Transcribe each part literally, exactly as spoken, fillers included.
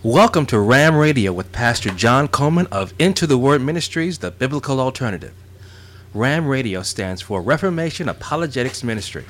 Welcome to Ram Radio with Pastor John Coleman of Into the Word Ministries, the Biblical Alternative. Ram Radio stands for Reformation Apologetics Ministry.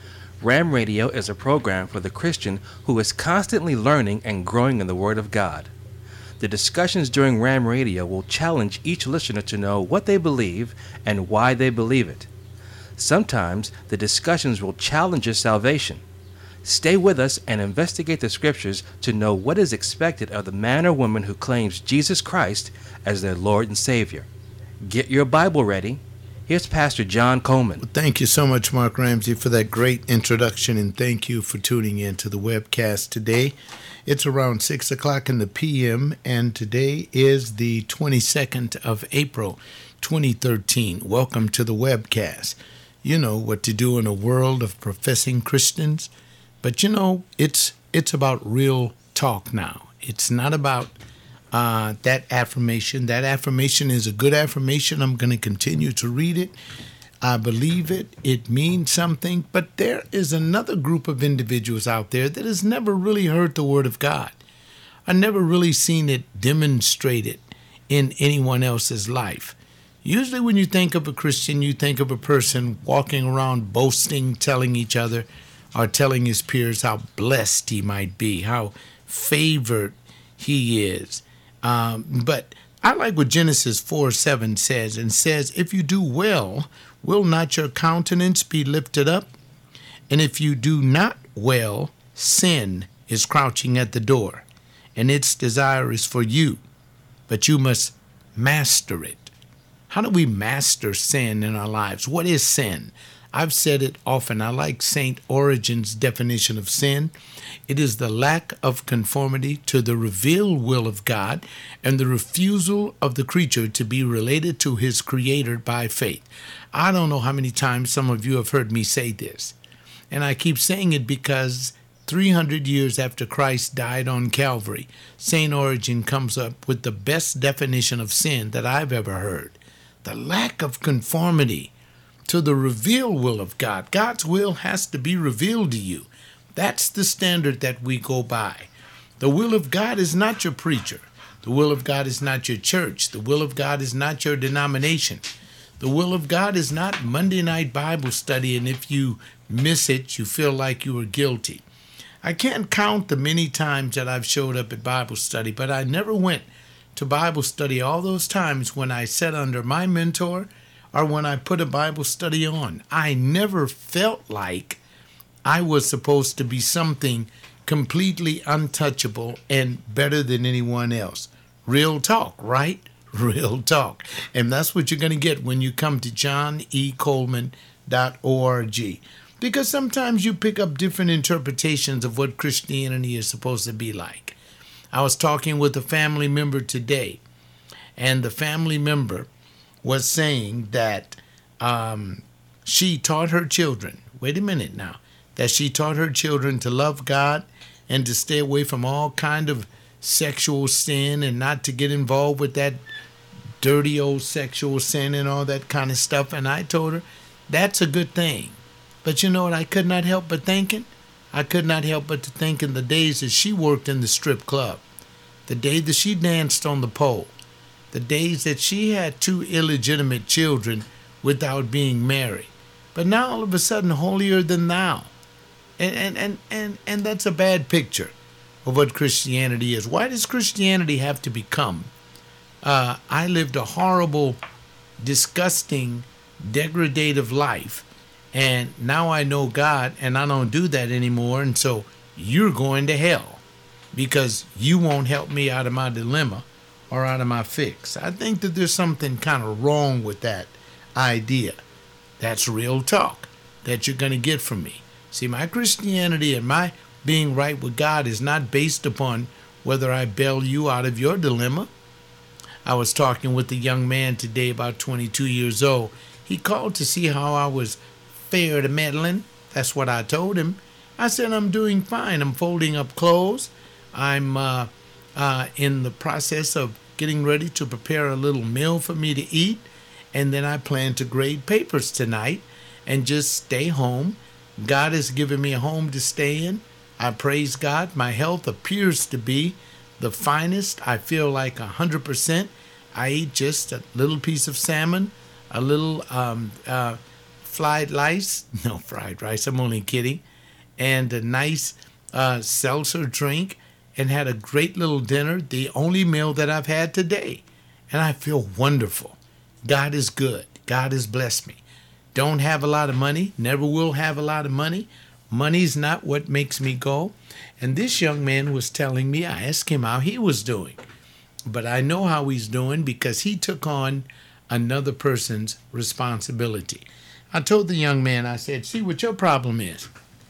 Ram Radio is a program for the Christian who is constantly learning and growing in the Word of God. The discussions during Ram Radio will challenge each listener to know what they believe and why they believe it. Sometimes the discussions will challenge your salvation. Stay with us and investigate the scriptures to know what is expected of the man or woman who claims Jesus Christ as their Lord and Savior. Get your Bible ready. Here's Pastor John Coleman. Well, thank you so much, Mark Ramsey, for that great introduction, and thank you for tuning in to the webcast today. It's around six o'clock in the p m, and today is the twenty-second of April, twenty thirteen. Welcome to the webcast. You know what to do in a world of professing Christians. But, you know, it's it's about real talk now. It's not about uh, that affirmation. That affirmation is a good affirmation. I'm going to continue to read it. I believe it. It means something. But there is another group of individuals out there that has never really heard the Word of God. I've never really seen it demonstrated in anyone else's life. Usually when you think of a Christian, you think of a person walking around boasting, telling each other, or telling his peers how blessed he might be, how favored he is. Um, but I like what Genesis four seven says, and says, if you do well, will not your countenance be lifted up? And if you do not well, sin is crouching at the door, and its desire is for you, but you must master it. How do we master sin in our lives? What is sin? I've said it often. I like Saint Origen's definition of sin. It is the lack of conformity to the revealed will of God and the refusal of the creature to be related to his creator by faith. I don't know how many times some of you have heard me say this. And I keep saying it because three hundred years after Christ died on Calvary, Saint Origen comes up with the best definition of sin that I've ever heard. The lack of conformity to the revealed will of God. God's will has to be revealed to you. That's the standard that we go by. The will of God is not your preacher. The will of God is not your church. The will of God is not your denomination. The will of God is not Monday night Bible study, and if you miss it, you feel like you were guilty. I can't count the many times that I've showed up at Bible study, but I never went to Bible study all those times when I sat under my mentor or when I put a Bible study on. I never felt like I was supposed to be something completely untouchable and better than anyone else. Real talk, right? Real talk. And that's what you're going to get when you come to john e coleman dot org. Because sometimes you pick up different interpretations of what Christianity is supposed to be like. I was talking with a family member today, and the family member was saying that um, she taught her children, wait a minute now, that she taught her children to love God and to stay away from all kind of sexual sin and not to get involved with that dirty old sexual sin and all that kind of stuff. And I told her, that's a good thing. But you know what I could not help but thinking? I could not help but to think in the days that she worked in the strip club, the day that she danced on the pole, the days that she had two illegitimate children without being married. But now all of a sudden, holier than thou. And, and, and, and, and that's a bad picture of what Christianity is. Why does Christianity have to become? Uh, I lived a horrible, disgusting, degradative life. And now I know God, and I don't do that anymore. And so you're going to hell because you won't help me out of my dilemma or out of my fix. I think that there's something kind of wrong with that idea. That's real talk that you're going to get from me. See, my Christianity and my being right with God is not based upon whether I bail you out of your dilemma. I was talking with a young man today, about twenty-two years old. He called to see how I was fair to meddling. That's what I told him. I said, I'm doing fine. I'm folding up clothes. I'm uh, uh, in the process of getting ready to prepare a little meal for me to eat. And then I plan to grade papers tonight and just stay home. God has given me a home to stay in. I praise God. My health appears to be the finest. I feel like one hundred percent. I ate just a little piece of salmon, a little um, uh, fried rice. No, fried rice. I'm only kidding. And a nice uh, seltzer drink, and had a great little dinner, the only meal that I've had today. And I feel wonderful. God is good. God has blessed me. Don't have a lot of money, never will have a lot of money. Money's not what makes me go. And this young man was telling me, I asked him how he was doing. But I know how he's doing because he took on another person's responsibility. I told the young man, I said, see what your problem is.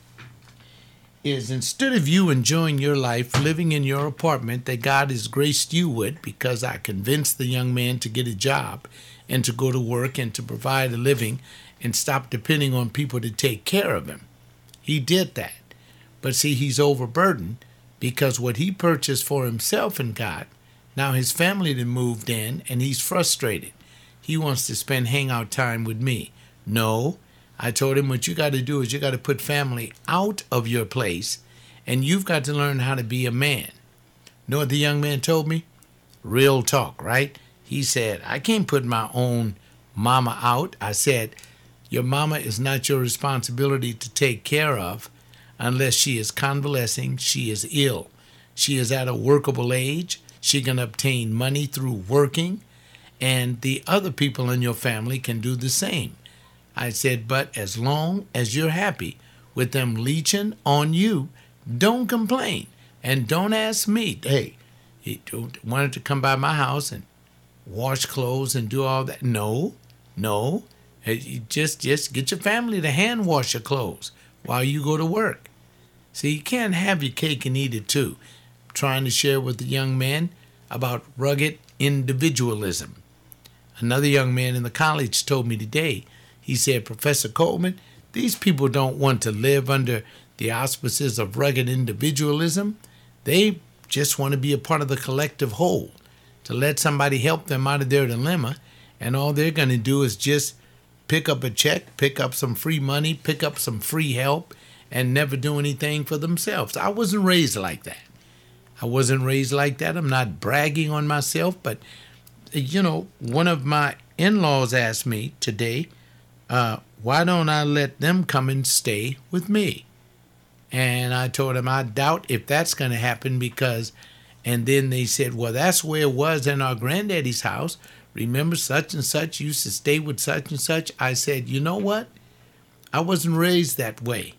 Is instead of you enjoying your life living in your apartment that God has graced you with, because I convinced the young man to get a job and to go to work and to provide a living and stop depending on people to take care of him. He did that. But see, he's overburdened because what he purchased for himself and God, now his family then moved in and he's frustrated. He wants to spend hangout time with me. No, I told him what you got to do is you got to put family out of your place and you've got to learn how to be a man. Know what the young man told me? Real talk, right? He said, I can't put my own mama out. I said, your mama is not your responsibility to take care of unless she is convalescing, she is ill. She is at a workable age. She can obtain money through working, and the other people in your family can do the same. I said, but as long as you're happy with them leeching on you, don't complain. And don't ask me, hey, you don't want to come by my house and wash clothes and do all that. No, no. You just, just get your family to hand wash your clothes while you go to work. See, you can't have your cake and eat it too. I'm trying to share with the young man about rugged individualism. Another young man in the college told me today, he said, Professor Coleman, these people don't want to live under the auspices of rugged individualism. They just want to be a part of the collective whole, to let somebody help them out of their dilemma, and all they're going to do is just pick up a check, pick up some free money, pick up some free help, and never do anything for themselves. I wasn't raised like that. I wasn't raised like that. I'm not bragging on myself, but, you know, one of my in-laws asked me today, uh, why don't I let them come and stay with me? And I told him I doubt if that's going to happen because, and then they said, well, that's where it was in our granddaddy's house. Remember such and such used to stay with such and such? I said, you know what? I wasn't raised that way.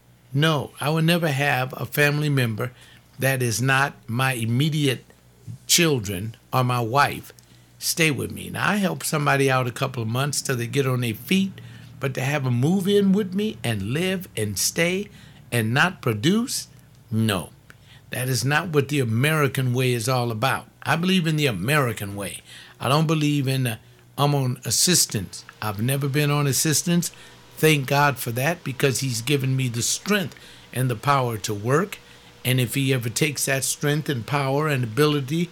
No, I would never have a family member that is not my immediate children or my wife stay with me. Now, I help somebody out a couple of months till they get on their feet, but to have them move in with me and live and stay and not produce, no. That is not what the American way is all about. I believe in the American way. I don't believe in the, I'm on assistance. I've never been on assistance. Thank God for that because he's given me the strength and the power to work. And if he ever takes that strength and power and ability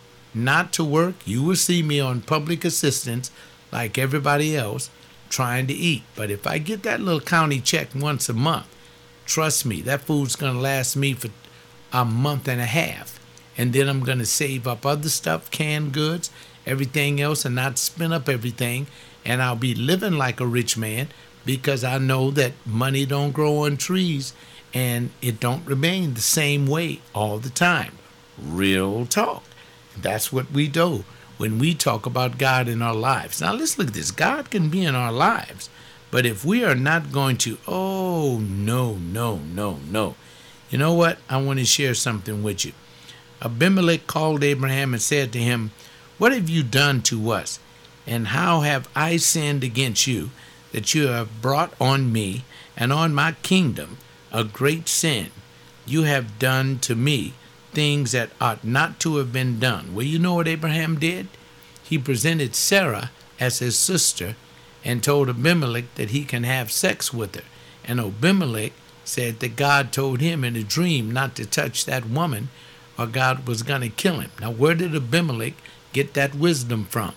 not to work, you will see me on public assistance like everybody else trying to eat. But if I get that little county check once a month, trust me, that food's going to last me for a month and a half. And then I'm going to save up other stuff, canned goods, everything else, and not spend up everything. And I'll be living like a rich man because I know that money don't grow on trees and it don't remain the same way all the time. Real talk. That's what we do when we talk about God in our lives. Now let's look at this. God can be in our lives, but if we are not going to, oh, no, no, no, no. You know what? I want to share something with you. Abimelech called Abraham and said to him, what have you done to us? And how have I sinned against you, that you have brought on me and on my kingdom a great sin? You have done to me things that ought not to have been done. Well, you know what Abraham did? He presented Sarah as his sister and told Abimelech that he can have sex with her. And Abimelech said that God told him in a dream not to touch that woman or God was going to kill him. Now, where did Abimelech get that wisdom from?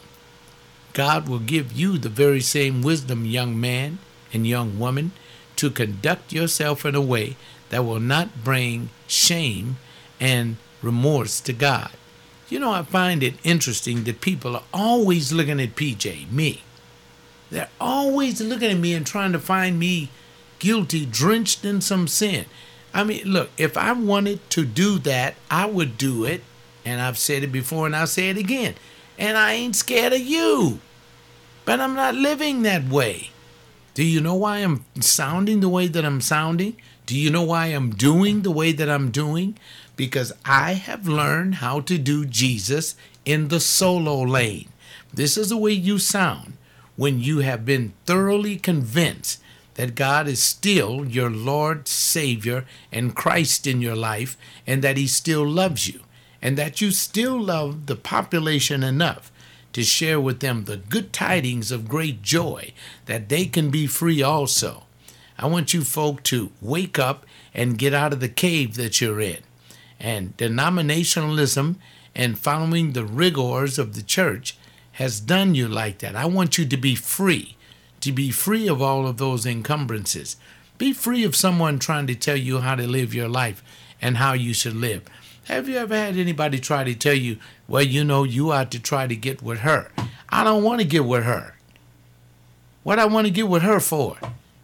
God will give you the very same wisdom, young man and young woman, to conduct yourself in a way that will not bring shame and remorse to God. You know, I find it interesting that people are always looking at P J, me. They're always looking at me and trying to find me guilty, drenched in some sin. I mean, look, if I wanted to do that, I would do it. And I've said it before and I'll say it again. And I ain't scared of you. But I'm not living that way. Do you know why I'm sounding the way that I'm sounding? Do you know why I'm doing the way that I'm doing? Because I have learned how to do Jesus in the solo lane. This is the way you sound when you have been thoroughly convinced that God is still your Lord, Savior, and Christ in your life, and that he still loves you, and that you still love the population enough to share with them the good tidings of great joy, that they can be free also. I want you folk to wake up and get out of the cave that you're in. And denominationalism and following the rigors of the church has done you like that. I want you to be free, to be free of all of those encumbrances. Be free of someone trying to tell you how to live your life and how you should live. Have you ever had anybody try to tell you, well, you know, you ought to try to get with her? I don't want to get with her. What I want to get with her for?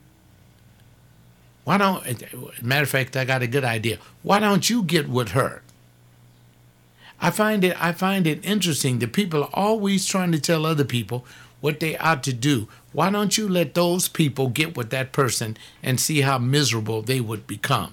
Why don't, matter of fact, I got a good idea. Why don't you get with her? I find it, I find it interesting that people are always trying to tell other people what they ought to do. Why don't you let those people get with that person and see how miserable they would become?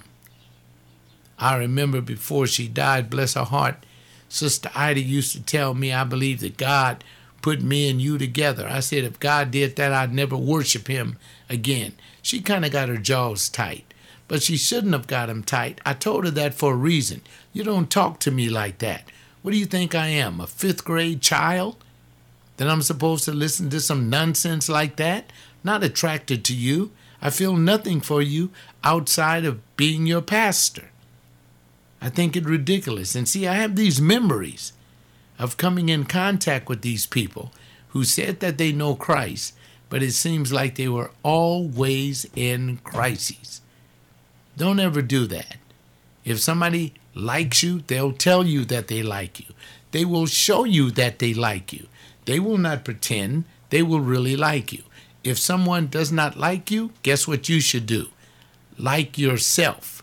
I remember before she died, bless her heart, Sister Ida used to tell me, I believe that God put me and you together. I said, if God did that, I'd never worship him again. She kind of got her jaws tight, but she shouldn't have got them tight. I told her that for a reason. You don't talk to me like that. What do you think I am, a fifth grade child? That I'm supposed to listen to some nonsense like that? Not attracted to you. I feel nothing for you outside of being your pastor. I think it ridiculous. And see, I have these memories of coming in contact with these people who said that they know Christ, but it seems like they were always in crises. Don't ever do that. If somebody likes you, they'll tell you that they like you. They will show you that they like you. They will not pretend. They will really like you. If someone does not like you, guess what you should do? Like yourself.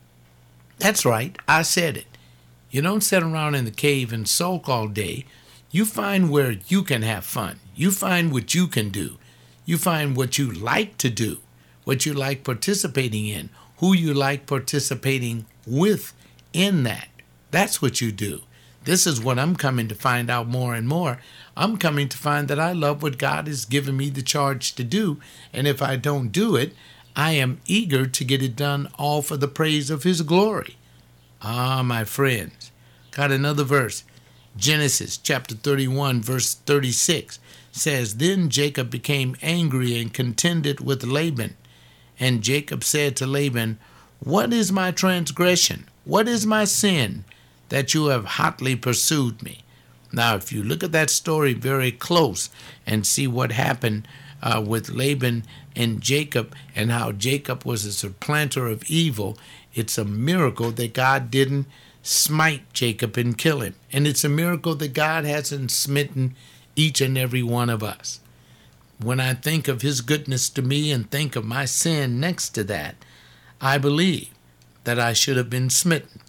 That's right. I said it. You don't sit around in the cave and sulk all day. You find where you can have fun. You find what you can do. You find what you like to do, what you like participating in, who you like participating with in that. That's what you do. This is what I'm coming to find out more and more. I'm coming to find that I love what God has given me the charge to do. And if I don't do it, I am eager to get it done all for the praise of his glory. Ah, my friends, got another verse. Genesis chapter thirty-one, verse thirty-six says, Then Jacob became angry and contended with Laban. And Jacob said to Laban, What is my transgression? What is my sin that you have hotly pursued me? Now, if you look at that story very close and see what happened uh, with Laban and Jacob and how Jacob was a supplanter of evil, it's a miracle that God didn't smite Jacob and kill him. And it's a miracle that God hasn't smitten each and every one of us. When I think of his goodness to me and think of my sin next to that, I believe that I should have been smitten.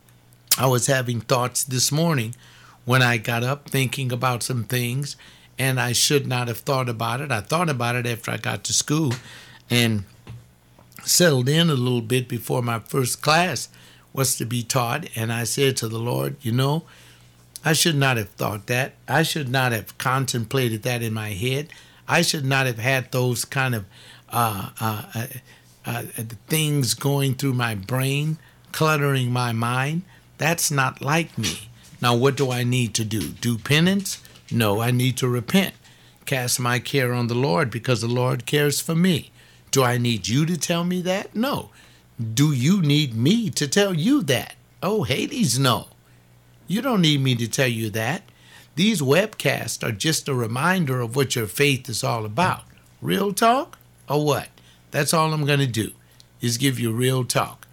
I was having thoughts this morning when I got up thinking about some things, and I should not have thought about it. I thought about it after I got to school and settled in a little bit before my first class was to be taught. And I said to the Lord, you know, I should not have thought that. I should not have contemplated that in my head. I should not have had those kind of uh, uh, uh, uh, things going through my brain, cluttering my mind. That's not like me. Now, what do I need to do? Do penance? No, I need to repent. Cast my care on the Lord because the Lord cares for me. Do I need you to tell me that? No. Do you need me to tell you that? Oh, Hades, no. You don't need me to tell you that. These webcasts are just a reminder of what your faith is all about. Real talk or what? That's all I'm going to do is give you real talk.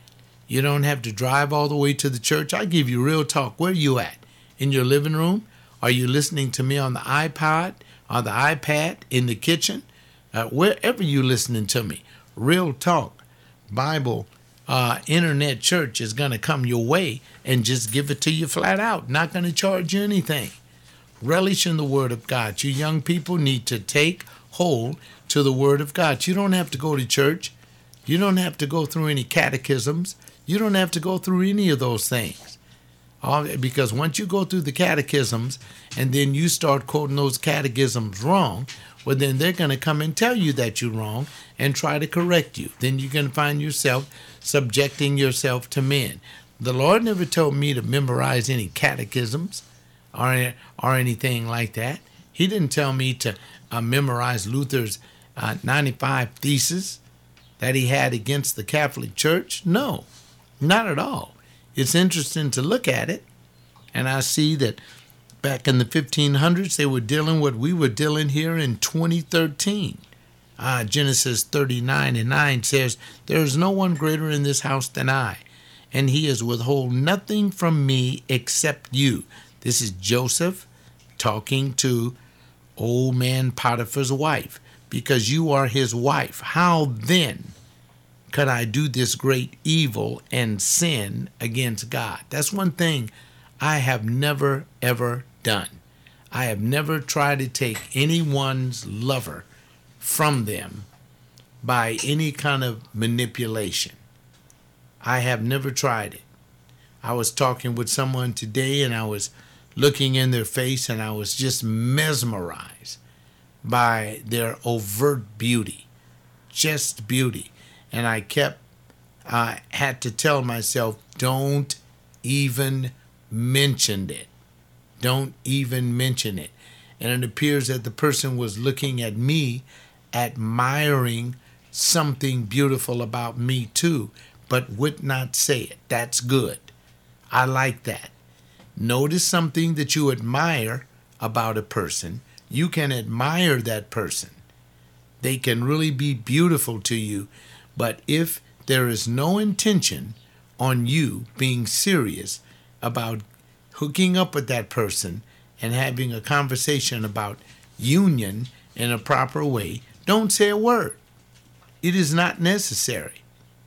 You don't have to drive all the way to the church. I give you real talk. Where are you at? In your living room? Are you listening to me on the iPod, on the iPad, in the kitchen? Uh, wherever you're listening to me. Real talk. Bible, uh, internet church is going to come your way and just give it to you flat out. Not going to charge you anything. Relish in the Word of God. You young people need to take hold to the Word of God. You don't have to go to church. You don't have to go through any catechisms. You don't have to go through any of those things. All, because once you go through the catechisms and then you start quoting those catechisms wrong, well, then they're going to come and tell you that you're wrong and try to correct you. Then you're going to find yourself subjecting yourself to men. The Lord never told me to memorize any catechisms or, or anything like that. He didn't tell me to uh, memorize Luther's uh, ninety-five Theses that he had against the Catholic Church. No, not at all. It's interesting to look at it, and I see that back in the fifteen hundreds, they were dealing what we were dealing here in twenty thirteen. Uh, Genesis thirty-nine and nine says, "There is no one greater in this house than I, and he has withhold nothing from me except you." This is Joseph talking to old man Potiphar's wife, because you are his wife. How then could I do this great evil and sin against God? That's one thing I have never, ever done. I have never tried to take anyone's lover from them by any kind of manipulation. I have never tried it. I was talking with someone today, and I was looking in their face, and I was just mesmerized by their overt beauty, just beauty. And I kept, I uh, had to tell myself, don't even mention it. Don't even mention it. And it appears that the person was looking at me, admiring something beautiful about me too, but would not say it. That's good. I like that. Notice something that you admire about a person. You can admire that person. They can really be beautiful to you. But if there is no intention on you being serious about hooking up with that person and having a conversation about union in a proper way, don't say a word. It is not necessary.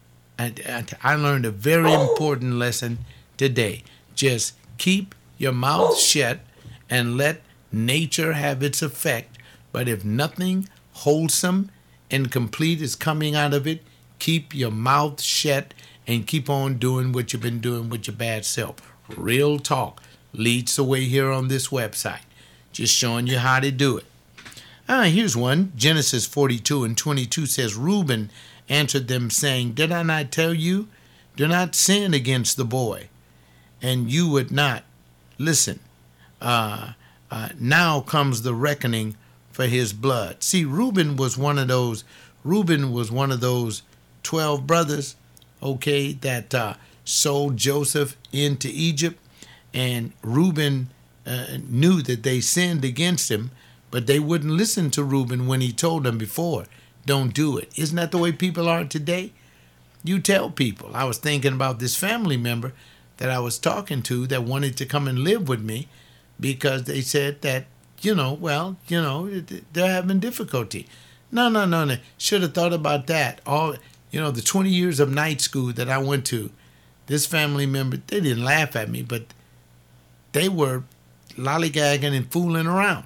And I learned a very important lesson today. Just keep your mouth shut and let nature have its effect. But if nothing wholesome and complete is coming out of it, keep your mouth shut and keep on doing what you've been doing with your bad self. Real talk leads the way here on this website. Just showing you how to do it. Ah, here's one. Genesis forty-two and twenty-two says, Reuben answered them, saying, Did I not tell you? Do not sin against the boy. And you would not. Listen, uh, uh, now comes the reckoning for his blood. See, Reuben was one of those, Reuben was one of those twelve brothers, okay, that uh, sold Joseph into Egypt. And Reuben uh, knew that they sinned against him, but they wouldn't listen to Reuben when he told them before, don't do it. Isn't that the way people are today? You tell people. I was thinking about this family member that I was talking to that wanted to come and live with me because they said that, you know, well, you know, they're having difficulty. No, no, no, no. Should have thought about that. All, you know, the twenty years of night school that I went to, this family member, they didn't laugh at me, but they were lollygagging and fooling around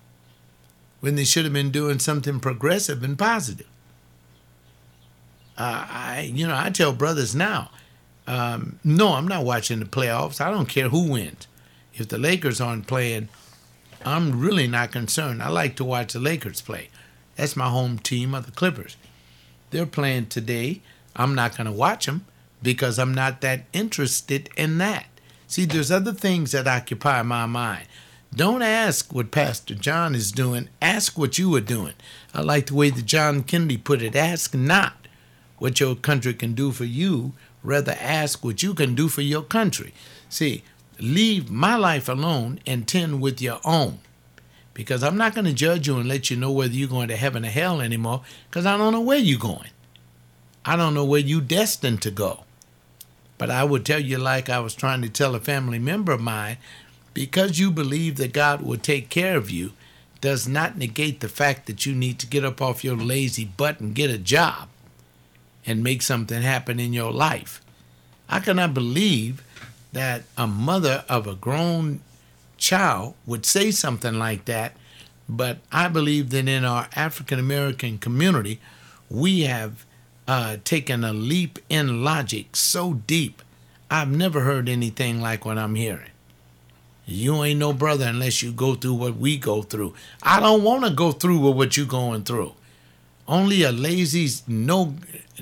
when they should have been doing something progressive and positive. Uh, I, you know, I tell brothers now, um, no, I'm not watching the playoffs. I don't care who wins. If the Lakers aren't playing, I'm really not concerned. I like to watch the Lakers play. That's my home team of the Clippers. They're playing today. I'm not going to watch them because I'm not that interested in that. See, there's other things that occupy my mind. Don't ask what Pastor John is doing. Ask what you are doing. I like the way that John Kennedy put it. Ask not what your country can do for you. Rather ask what you can do for your country. See, leave my life alone and tend with your own. Because I'm not going to judge you and let you know whether you're going to heaven or hell anymore, because I don't know where you're going. I don't know where you're destined to go. But I would tell you, like I was trying to tell a family member of mine, because you believe that God will take care of you does not negate the fact that you need to get up off your lazy butt and get a job and make something happen in your life. I cannot believe that a mother of a grown child would say something like that, but I believe that in our African American community, we have uh, taken a leap in logic so deep. I've never heard anything like what I'm hearing. You ain't no brother unless you go through what we go through. I don't want to go through with what you going through. Only a lazy, no,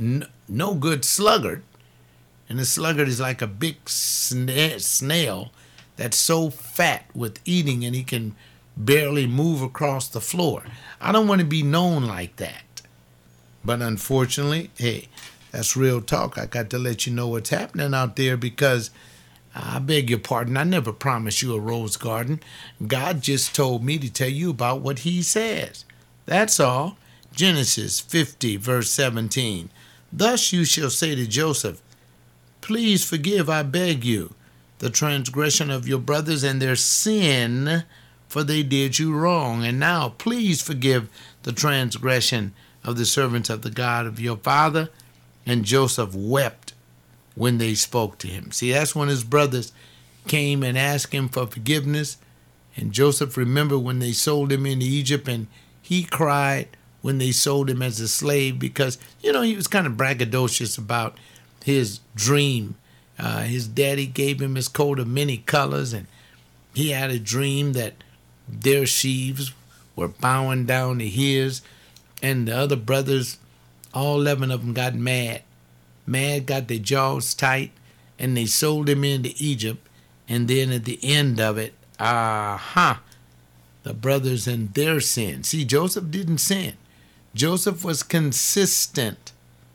no good sluggard, and a sluggard is like a big sna- snail that's so fat with eating and he can barely move across the floor. I don't want to be known like that. But unfortunately, hey, that's real talk. I got to let you know what's happening out there because I beg your pardon, I never promised you a rose garden. God just told me to tell you about what he says. That's all. Genesis fifty, verse seventeen. Thus you shall say to Joseph, please forgive, I beg you, the transgression of your brothers and their sin, for they did you wrong. And now please forgive the transgression of the servants of the God of your father. And Joseph wept when they spoke to him. See, that's when his brothers came and asked him for forgiveness. And Joseph remembered when they sold him into Egypt, and he cried when they sold him as a slave because, you know, he was kind of braggadocious about his dream. Uh, his daddy gave him his coat of many colors, and he had a dream that their sheaves were bowing down to his, and the other brothers, all eleven of them, got mad. Mad, got their jaws tight, and they sold him into Egypt. And then at the end of it, aha, the brothers and their sin. See, Joseph didn't sin. Joseph was consistent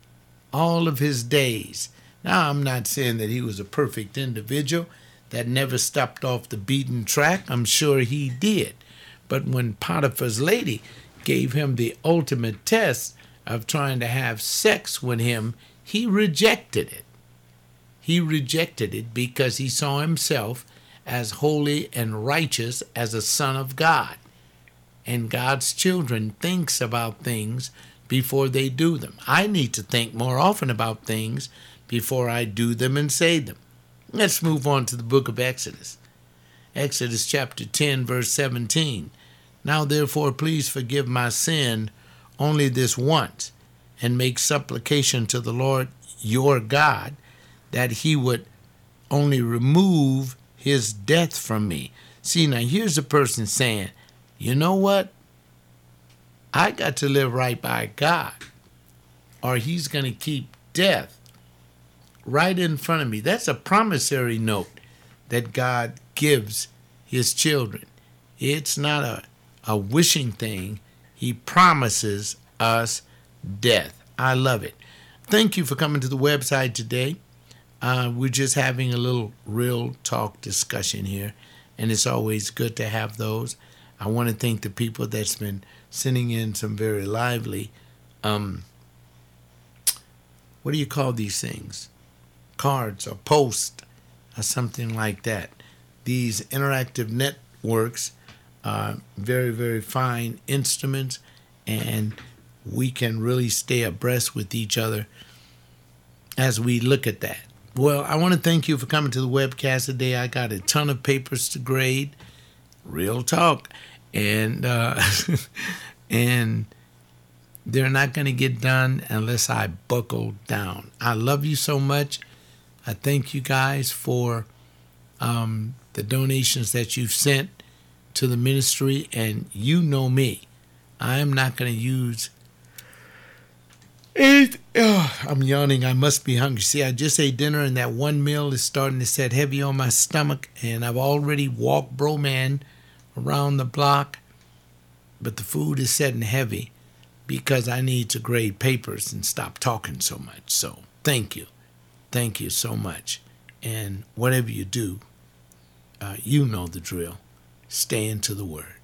all of his days. Now, I'm not saying that he was a perfect individual that never stepped off the beaten track. I'm sure he did. But when Potiphar's lady gave him the ultimate test of trying to have sex with him, he rejected it. He rejected it because he saw himself as holy and righteous as a son of God. And God's children thinks about things before they do them. I need to think more often about things before I do them and say them. Let's move on to the book of Exodus. Exodus chapter ten, verse seventeen. Now therefore please forgive my sin only this once, and make supplication to the Lord your God that he would only remove his death from me. See, now here's a person saying, you know what? I got to live right by God, or he's going to keep death right in front of me. That's a promissory note that God gives his children. It's not a, a wishing thing. He promises us death. I love it. Thank you for coming to the website today. Uh, we're just having a little real talk discussion here, and it's always good to have those. I want to thank the people that's been sending in some very lively, um, what do you call these things? Cards or posts or something like that. These interactive networks are very, very fine instruments, and we can really stay abreast with each other as we look at that. Well, I want to thank you for coming to the webcast today. I got a ton of papers to grade, real talk, and uh, and they're not going to get done unless I buckle down. I love you so much. I thank you guys for um, the donations that you've sent to the ministry, and you know me. I am not going to use it. Oh, I'm yawning. I must be hungry. See, I just ate dinner, and that one meal is starting to set heavy on my stomach, and I've already walked Bro Man around the block, but the food is setting heavy because I need to grade papers and stop talking so much. So thank you. Thank you so much. And whatever you do, uh, you know the drill. Stay into the word.